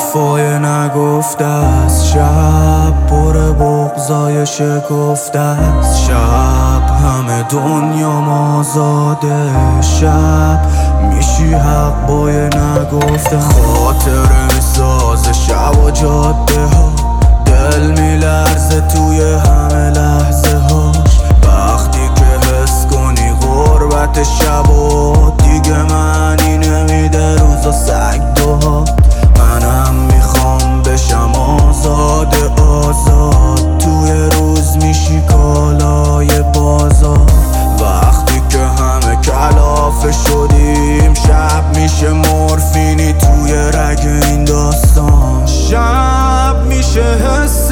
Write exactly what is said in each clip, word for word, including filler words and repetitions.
حرفای نگفته است، شب پر بغضای شکفته است. شب همه دنیا آزاده، شب میشی حق بای نگفته. خاطر میسازه شب و جاده ها، دل میلرزه توی همه لحظه هاش. وقتی که حس کنی غربت شب و دیگه معنی نمیده روزا سگ دوها. منم میخوام بشم آزاد آزاد، توی روز میشی کالای بازار. وقتی که همه کلافه شدیم، شب میشه مورفینی توی رگ این داستان. شب میشه حس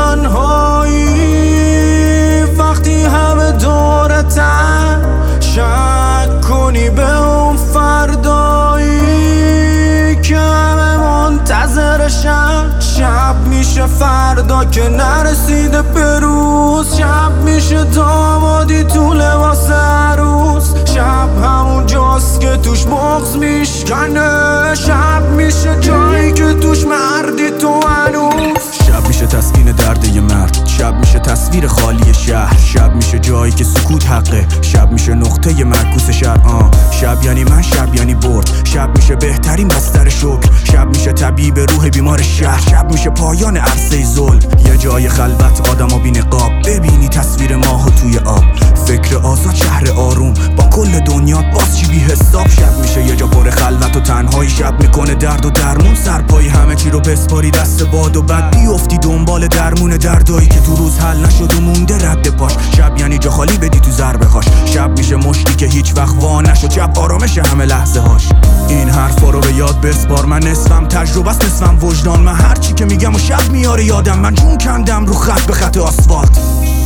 تنهایی وقتی همه دورتن. شک کنی به اون فردایی که همه منتظرشن. شب میشه فردا که نرسیده به روز، شب میشه دامادی تو لباس عروس. شب همون جاست که توش بغض میشکنه، شب میشه جایی که توش مردی تو هنوز. شب میشه تسکین درد یه مرد، شب میشه تصویر خالی شهر. شب میشه جایی که سکوت حقه، شب میشه نقطه معکوس شهر. آه شب یعنی من، شب یعنی برد. شب میشه بهترین بستر شکر، شب میشه طبیب روح بیمار شهر. شب میشه پایان عرصه ظلم، یه جای خلوت آدم و بی نقاب، ببینی تصویر ماهو توی آب. فکر آزاد، شهر آروم، با کل دنیا باز چی بی حساب. شب میشه یه جا پر خلوت و تنهایی، شب میکنه درد و درمون سرپایی. همه چی رو بسپاری دست باد و بعد بیفتی دنبال درمون دردایی که تو روز حل نشد و مونده رد پاش. شب یعنی جا خالی بدی تو ضربه هاش، شب میشه مشتی که هیچ وقت وا نشد. شب آرامش همه لحظه هاش. این حرفا رو به یاد بسپار، من نصفم تجربه است نصفم وجدان. من هر چی که میگم و شب میاره یادم، من جون کندم رو خط به خط آسفالت.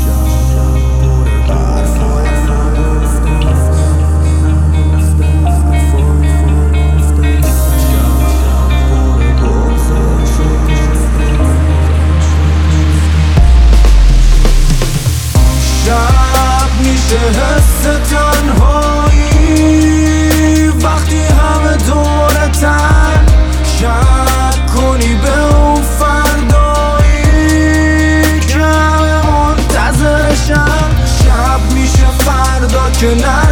حس تنهایی وقتی همه دورتن. شک کنی به اون فردایی که همه منتظرشن. شب میشه فردا که نه